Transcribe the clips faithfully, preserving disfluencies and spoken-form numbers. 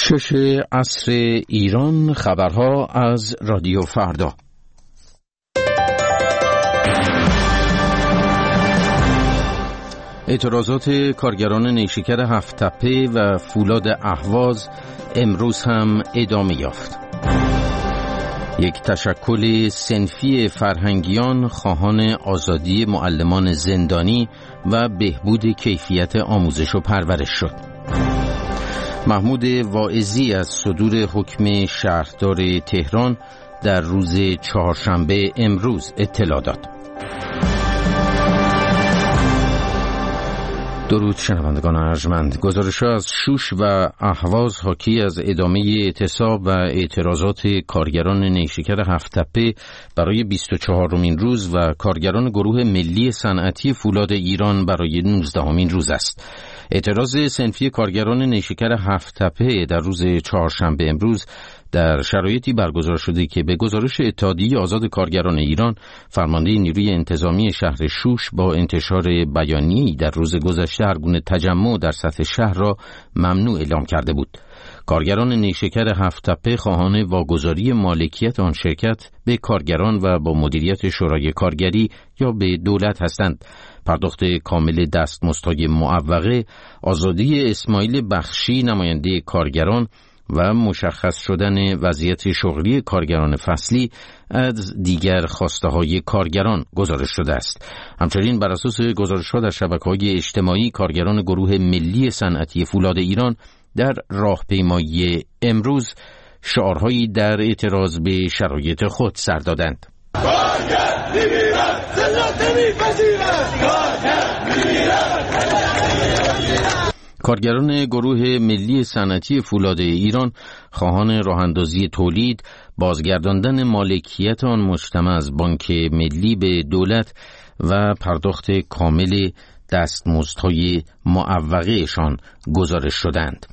شش عصر ایران، خبرها از رادیو فردا. اعتراضات کارگران نیشکر هفت تپه و فولاد اهواز امروز هم ادامه یافت. یک تشکل صنفی فرهنگیان خواهان آزادی معلمان زندانی و بهبود کیفیت آموزش و پرورش شد. محمود واعظی از صدور حکم شهردار تهران در روز چهارشنبه امروز اطلاع داد. درود شنوندگان ارجمند. گزارش‌ها از شوش و اهواز حاکی از ادامه اعتصاب و اعتراضات کارگران نیشکر هفت تپه برای بیست و چهارمین روز و کارگران گروه ملی صنعتی فولاد ایران برای نوزدهمین روز است. اعتراض صنفی کارگران نیشکر هفت تپه در روز چهارشنبه امروز در شرایطی برگزار شده که به گزارش اتحادیه آزاد کارگران ایران، فرمانده نیروی انتظامی شهر شوش با انتشار بیانیه‌ای در روز گذشته هر گونه تجمع در سطح شهر را ممنوع اعلام کرده بود. کارگران نیشکر هفت تپه خواهان واگذاری مالکیت آن شرکت به کارگران و با مدیریت شورای کارگری یا به دولت هستند. پرداخت کامل دستمزدهای معوقه، آزادی اسماعیل بخشی نماینده کارگران و مشخص شدن وضعیت شغلی کارگران فصلی از دیگر خواسته‌های کارگران گزارش شده است. همچنین بر اساس گزارش‌ها در شبکه‌های اجتماعی، کارگران گروه ملی صنعتی فولاد ایران در راهپیمایی امروز شعارهایی در اعتراض به شرایط خود سر دادند. کارگر می‌میرد، ذلت نمی‌پذیرد. کارگر می‌میرد. کارگران گروه ملی صنعتی فولاد ایران خواهان راه‌اندازی تولید، بازگرداندن مالکیت آن مجتمع از بانک ملی به دولت و پرداخت کامل دستمزدهای معوقه‌شان گزارش شدند.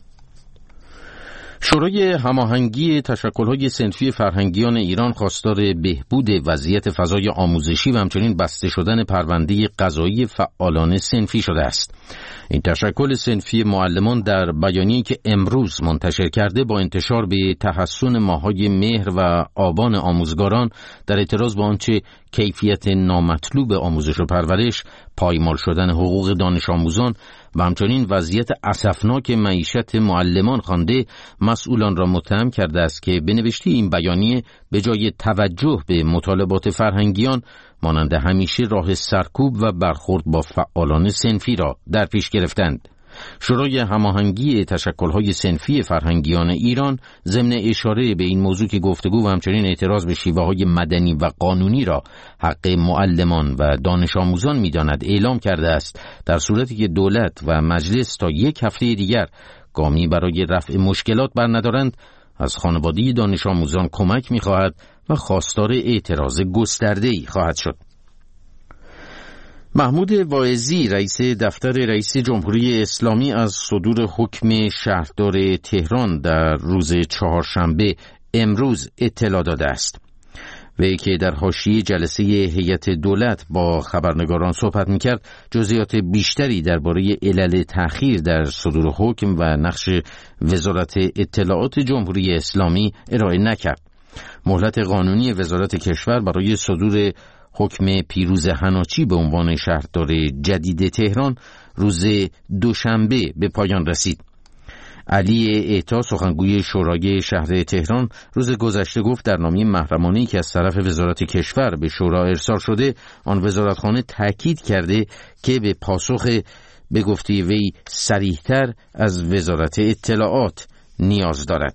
شورای هماهنگی تشکل‌های صنفی فرهنگیان ایران خواستار بهبود وضعیت فضای آموزشی و همچنین بسته شدن پرونده قضایی فعالان صنفی شده است. این تشکل صنفی معلمان در بیانیه‌ای که امروز منتشر کرده با انتشار به تحسن ماه‌های مهر و آبان آموزگاران در اعتراض با آنچه کیفیت نامطلوب آموزش و پرورش، پایمال شدن حقوق دانش آموزان و همچنین وضعیت اسفناک معیشت معلمان خوانده، مسئولان را متهم کرده است که به نوشته این بیانیه به جای توجه به مطالبات فرهنگیان، مانند همیشه راه سرکوب و برخورد با فعالان صنفی را در پیش گرفتند. شورای هماهنگی تشکل‌های صنفی فرهنگیان ایران ضمن اشاره به این موضوع که گفتگو و همچنین اعتراض به شیوه‌های مدنی و قانونی را حق معلمان و دانش آموزان می‌داند، اعلام کرده است در صورتی که دولت و مجلس تا یک هفته دیگر گامی برای رفع مشکلات برندارند، از خانواده دانش آموزان کمک می‌خواهد و خواستار اعتراض گسترده‌ای خواهد شد. محمود واعظی، رئیس دفتر رئیس جمهوری اسلامی، از صدور حکم شهردار تهران در روز چهارشنبه امروز اطلاع داده است. وی که در حاشیه جلسه هیئت دولت با خبرنگاران صحبت می‌کرد، جزئیات بیشتری درباره علل تأخیر در صدور حکم و نقش وزارت اطلاعات جمهوری اسلامی ارائه نکرد. مهلت قانونی وزارت کشور برای صدور حکم پیروز حناچی به عنوان شهردار جدید تهران روز دوشنبه به پایان رسید. علی اعطا، سخنگوی شورای شهر تهران، روز گذشته گفت در نامه محرمانه‌ای که از طرف وزارت کشور به شورا ارسال شده، آن وزارتخانه تاکید کرده که به پاسخ به گفته وی صریح‌تر از وزارت اطلاعات نیاز دارد.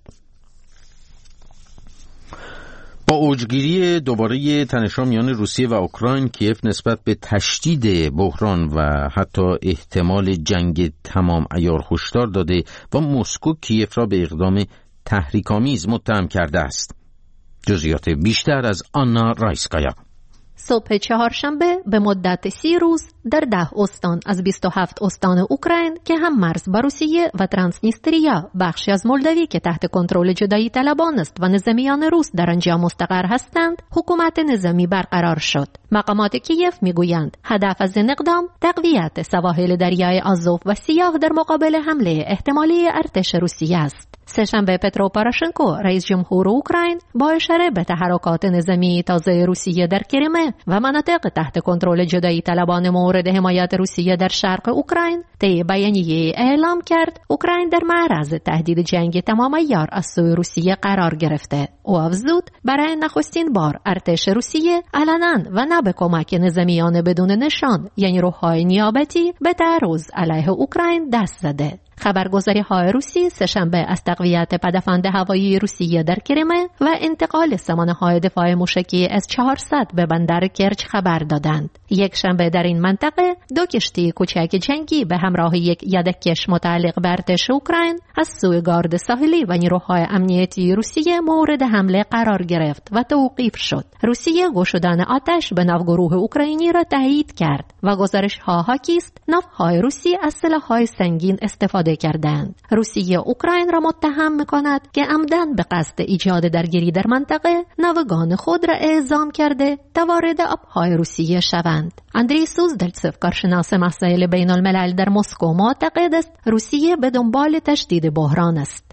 با اوجگیری دوباره تنش‌ها میان روسیه و اوکراین، کیف نسبت به تشدید بحران و حتی احتمال جنگ تمام عیار هشدار داده و مسکو کیف را به اقدام تحریک‌آمیز متهم کرده است. جزئیات بیشتر از آنا رایسکایا. صبح چهارشنبه به مدت سی روز در ده استان از بیست و هفت استان اوکراین که هم مرز با روسیه و ترانسنیستریا، بخشی از مولداوی که تحت کنترل جدایی طلبان است و نظامیان روس در آنجا مستقر هستند، حکومت نظامی برقرار شد. مقامات کیف میگویند هدف از این اقدام تقویت سواحل دریای آزوف و سیاه در مقابل حمله احتمالی ارتش روسیه است. سه‌شنبه پترو پوراشنکو رئیس جمهور اوکراین با اشاره به تحرکات نظامی تازه روسیه در کریمه و مناطق تحت کنترل جدایی طلبان مورد حمایت روسیه در شرق اوکراین طی بیانیه اعلام کرد اوکراین در معرض تهدید جنگ تمام عیار از سوی روسیه قرار گرفته. او افزود برای نخستین بار ارتش روسیه علنا و نه به کمک نظامیان بدون نشان یعنی روح‌های نیابتی به تعرض علیه اوکراین دست زده. خبرگزاری‌های روسی سه‌شنبه از تقویت پدافند هوایی روسیه در کریمه و انتقال سامانه‌های دفاع موشکی اس چهارصد به بندر کرچ خبر دادند. یک شنبه در این منطقه دو کشتی کوچک جنگی به همراه یک یدککش متعلق به ارتش اوکراین از سوی گارد ساحلی و نیروهای امنیتی روسیه مورد حمله قرار گرفت و توقیف شد. روسیه گشودن آتش به ناوگروه اوکراینی را تایید کرد و گزارش‌ها حاکی است ناوهای روسی از سلاح‌های سنگین استفاده کردند. روسیه اوکراین را متهم می‌کند که عمدن به قصد ایجاد درگیری در منطقه ناوگان خود را اعزام کرده تا وارد آب‌های روسیه شوند. اندری سوزدلتسف کارشناس مسائل بین الملل در مسکو معتقد است روسیه به دنبال تشدید بحران است.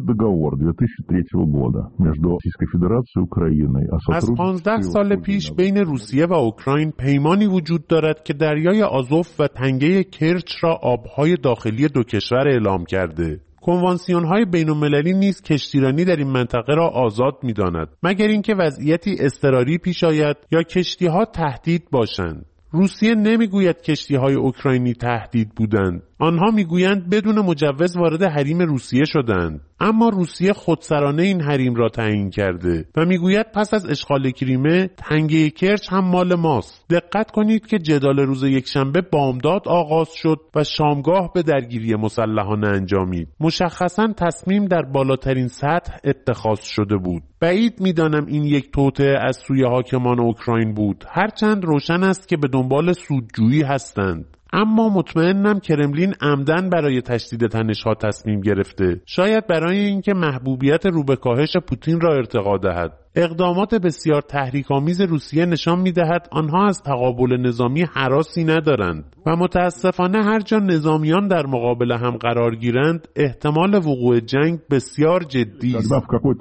از پانزده سال پیش بین روسیه و اوکراین پیمانی وجود دارد که دریای آزوف و تنگه کرچ را آبهای داخلی دو کشور اعلام کرده. کنوانسیون‌های بین‌المللی نیز کشتیرانی در این منطقه را آزاد می‌داند مگر اینکه وضعیتی اضطراری پیش آید یا کشتی‌ها تهدید باشند. روسیه نمیگوید کشتی‌های اوکراینی تهدید بودند. آنها میگویند بدون مجوز وارد حریم روسیه شدند. اما روسیه خودسرانه این حریم را تعیین کرده و میگوید پس از اشغال کریمه تنگه کرچ هم مال ماست. دقت کنید که جدال روز یکشنبه بامداد آغاز شد و شامگاه به درگیری مسلحانه انجامید. مشخصاً تصمیم در بالاترین سطح اتخاذ شده بود. بعید میدانم این یک توطئه از سوی حاکمان اوکراین بود، هرچند روشن است که به دنبال سودجویی هستند. اما مطمئنم کرملین عمدن برای تشدید تنش‌ها تصمیم گرفته، شاید برای اینکه محبوبیت رو به کاهش پوتین را ارتقا دهد. اقدامات بسیار تحریک‌آمیز روسیه نشان می‌دهد آنها از تقابل نظامی هراسی ندارند و متاسفانه هر جا نظامیان در مقابل هم قرار گیرند احتمال وقوع جنگ بسیار جدی است.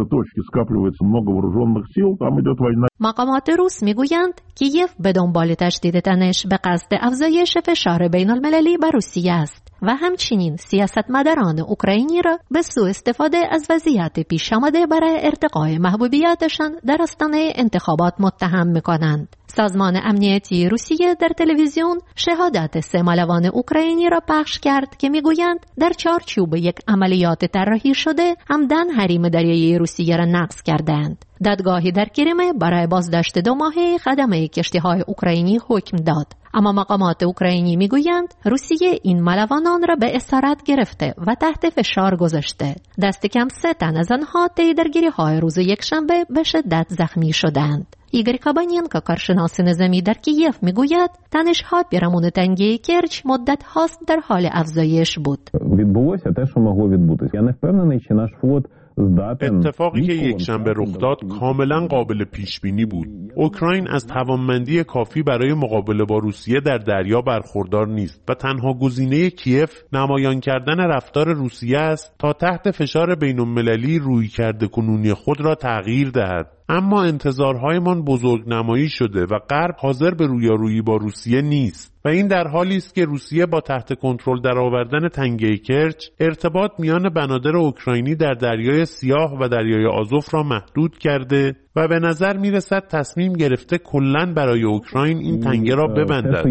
مقامات روس میگویند کیف به دنبال تشدید تنش به قصد افزایش فشار بین المللی بر روسیه است و همچنین سیاستمداران اوکراینی را به سوء استفاده از وضعیت پیش آمده برای ارتقای محبوبیتشان در آستانه انتخابات متهم می‌کنند. سازمان امنیتی روسیه در تلویزیون شهادت سه مالوان اوکراینی را پخش کرد که میگویند در چارچوب یک عملیات طراحی شده عمدن حریم دریایی روسیه را نقض کردند. دادگاهی در کریمه برای بازداشت دو ماهه خدمه کشتی‌های اوکراینی حکم داد. اما مقامات اوکراینی میگویند روسیه این مالوانان را به اسارت گرفته و تحت فشار گذاشته. دست کم سه تن از آنها طی درگیری‌های روز یکشنبه به شدت زخمی شدند. ایگور کابانینکا کارشناس نظامی در کیف میگوید تنش‌ها پیرامون تنگه کرچ مدت هاست در حال افزایش بود. відбулося те, що могло відбутися. Я не впевнений, чи наш флот اتفاقی که یک شنبه رخ داد کاملا قابل پیش بینی بود. اوکراین از توانمندی کافی برای مقابله با روسیه در دریا برخوردار نیست و تنها گزینه کیف نمایان کردن رفتار روسیه است تا تحت فشار بین‌المللی رویکرد کنونی خود را تغییر دهد. اما انتظارهایمان بزرگ نمایی شده و غرب حاضر به رویارویی با روسیه نیست و این در حالی است که روسیه با تحت کنترل درآوردن تنگه کرچ ارتباط میان بنادر اوکراینی در دریای سیاه و دریای آزوف را محدود کرده و به نظر میرسد تصمیم گرفته کلاً برای اوکراین این تنگه را ببندد.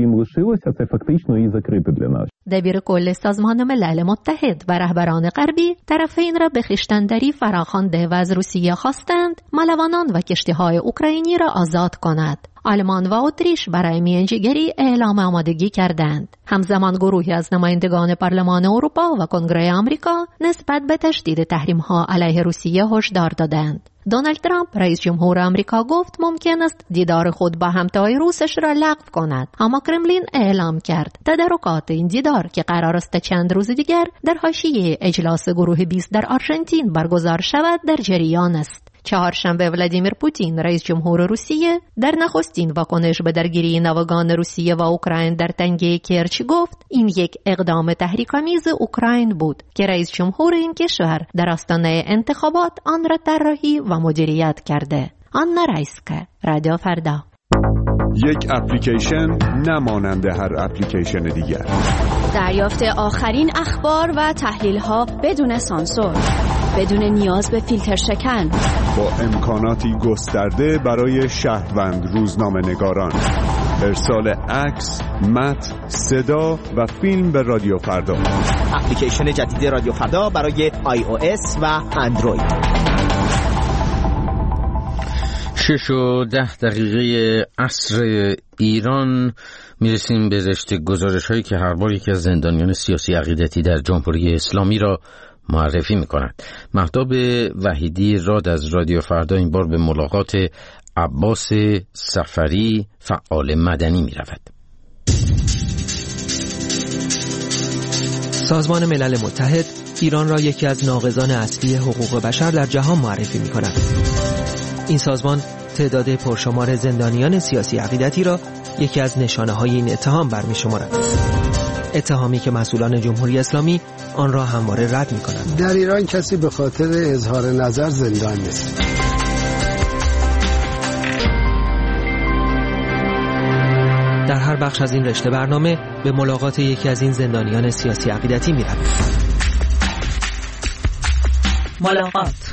دبیر کل سازمان ملل متحد و رهبران غربی طرفین را به خویشتن‌داری فراخوانده و از روسیه خواستند مالوانان و کشتی‌های اوکراینی را آزاد کند. آلمان و اتریش برای میانجیگری اعلام آمادگی کردند. همزمان گروهی از نمایندگان پارلمان اروپا و کنگره آمریکا نسبت به تشدید تحریم‌ها علیه روسیه هشدار دادند. دونالد ترامپ رئیس جمهور آمریکا گفت ممکن است دیدار خود با همتای روسش را لغو کند، اما کرملین اعلام کرد تدارکات این دیدار که قرار است چند روز دیگر در حاشیه اجلاس گروه بیست در آرژانتین برگزار شود در جریان است. چهارشنبه ولادیمیر پوتین رئیس جمهور روسیه در نخستین واکنش به درگیری ناوگان روسیه و اوکراین در تنگه کرچ گفت این یک اقدام تحریک‌آمیز اوکراین بود که رئیس جمهور این کشور در آستانه انتخابات آن را طراحی و مدیریت کرده. آنا رایسکا، رادیو فردا. یک اپلیکیشن نمانند هر اپلیکیشن دیگر. دریافت آخرین اخبار و تحلیل‌ها بدون سانسور، بدون نیاز به فیلتر شکن، با امکاناتی گسترده برای شهروند روزنامه‌نگاران. ارسال عکس، متن، صدا و فیلم به رادیو فردا. اپلیکیشن جدید رادیو فردا برای آی او اس و اندروید. شش و ده دقیقه عصر ایران میرسیم به رشته گزارش هایی که هر بار یکی از زندانیان سیاسی عقیدتی در جمهوری اسلامی را معرفی می کند. مهتاب وحیدی راد از رادیو فردا این بار به ملاقات عباس صفری فعال مدنی می رود. سازمان ملل متحد ایران را یکی از ناقضان اصلی حقوق بشر در جهان معرفی می کند. این سازمان تعداد پرشمار زندانیان سیاسی عقیدتی را یکی از نشانه‌های این اتهام برمی شمارد. اتهامی که مسئولان جمهوری اسلامی آن را همواره رد می کنند. در ایران کسی به خاطر اظهار نظر زندان نیست. در هر بخش از این رشته برنامه به ملاقات یکی از این زندانیان سیاسی عقیدتی می رویم. ملاقات.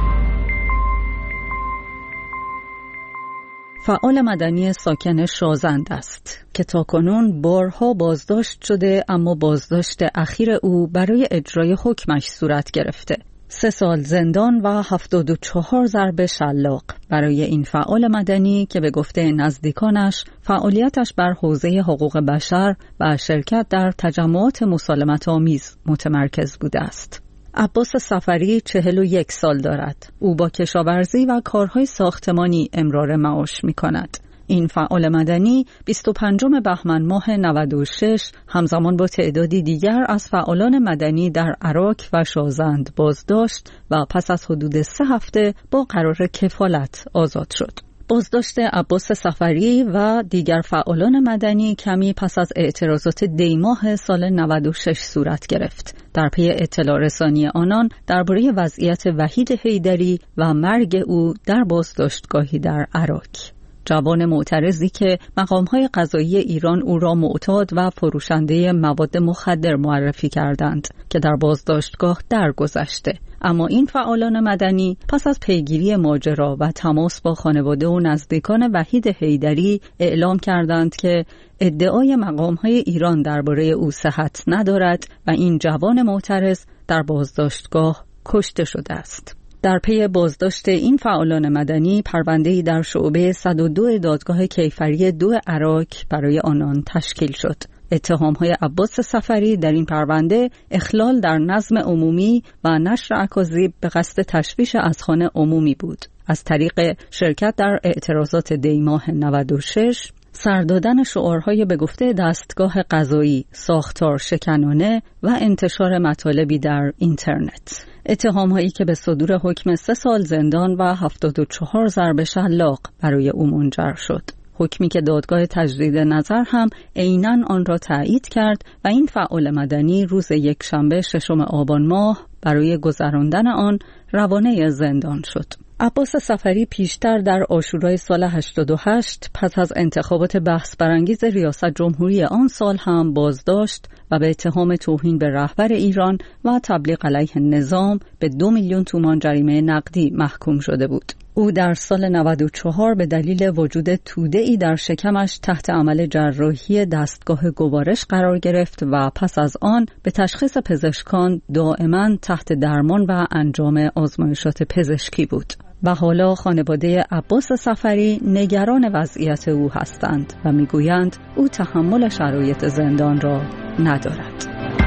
فعال مدنی ساکن شازند است که تاکنون بارها بازداشت شده، اما بازداشت اخیر او برای اجرای حکمش صورت گرفته. سه سال زندان و هفتاد و چهار ضرب شلاق برای این فعال مدنی که به گفته نزدیکانش فعالیتش بر حوزه حقوق بشر و شرکت در تجمعات مسالمت آمیز متمرکز بوده است. عباس صفری چهل و یک سال دارد. او با کشاورزی و کارهای ساختمانی امرار معاش می کند. این فعال مدنی بیست و پنجم بهمن ماه نود و شش همزمان با تعدادی دیگر از فعالان مدنی در عراق و شازند بازداشت و پس از حدود سه هفته با قرار کفالت آزاد شد. بازداشت عباس صفری و دیگر فعالان مدنی کمی پس از اعتراضات دیماه سال نود و شش صورت گرفت. در پی اطلاع رسانی آنان درباره وضعیت وحید حیدری و مرگ او در بازداشتگاهی در عراق. جوان معترضی که مقام‌های قضایی ایران او را معتاد و فروشنده مواد مخدر معرفی کردند که در بازداشتگاه درگذشته. اما این فعالان مدنی پس از پیگیری ماجرا و تماس با خانواده و نزدیکان وحید حیدری اعلام کردند که ادعای مقام‌های ایران درباره او صحت ندارد و این جوان معترض در بازداشتگاه کشته شده است. در پی بازداشت این فعالان مدنی پرونده‌ای در شعبه صد و دو دادگاه کیفری دو عراق برای آنان تشکیل شد. اتهام‌های عباس صفری در این پرونده اخلال در نظم عمومی و نشر اکاذیب به قصد تشویش اذهان عمومی بود. از طریق شرکت در اعتراضات دیماه نود و شش، سردادن شعارهای به گفته دستگاه قضایی، ساختار شکنانه و انتشار مطالبی در اینترنت. اتهام‌هایی که به صدور حکم سه سال زندان و هفتاد و چهار ضرب شلاق برای او منجر شد. حکمی که دادگاه تجدید نظر هم عیناً آن را تایید کرد و این فعال مدنی روز یکشنبه ششم آبان ماه برای گذراندن آن روانه زندان شد. عباس صفری پیشتر در عاشورای سال هشتاد و هشت پس از انتخابات بحث برانگیز ریاست جمهوری آن سال هم بازداشت و به اتهام توهین به رهبر ایران و تبلیغ علیه نظام به دو میلیون تومان جریمه نقدی محکوم شده بود. او در سال نود و چهار به دلیل وجود توده‌ای در شکمش تحت عمل جراحی دستگاه گوارش قرار گرفت و پس از آن به تشخیص پزشکان دائما تحت درمان و انجام آزمایشات پزشکی بود. و حالا خانواده عباس صفری نگران وضعیت او هستند و میگویند او تحمل شرایط زندان را ندارد.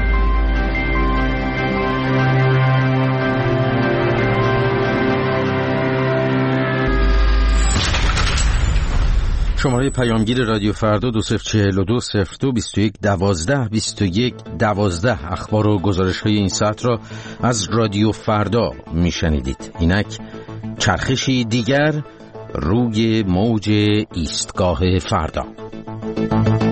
شماره پیامگیر رادیو فردا دو صفر چهل و دو صفر دو بیست و یک دوازده بیست و یک دوازده. اخبار و گزارش های این ساعت را از رادیو فردا میشنیدید. اینک چرخشی دیگر روی موج ایستگاه فردا.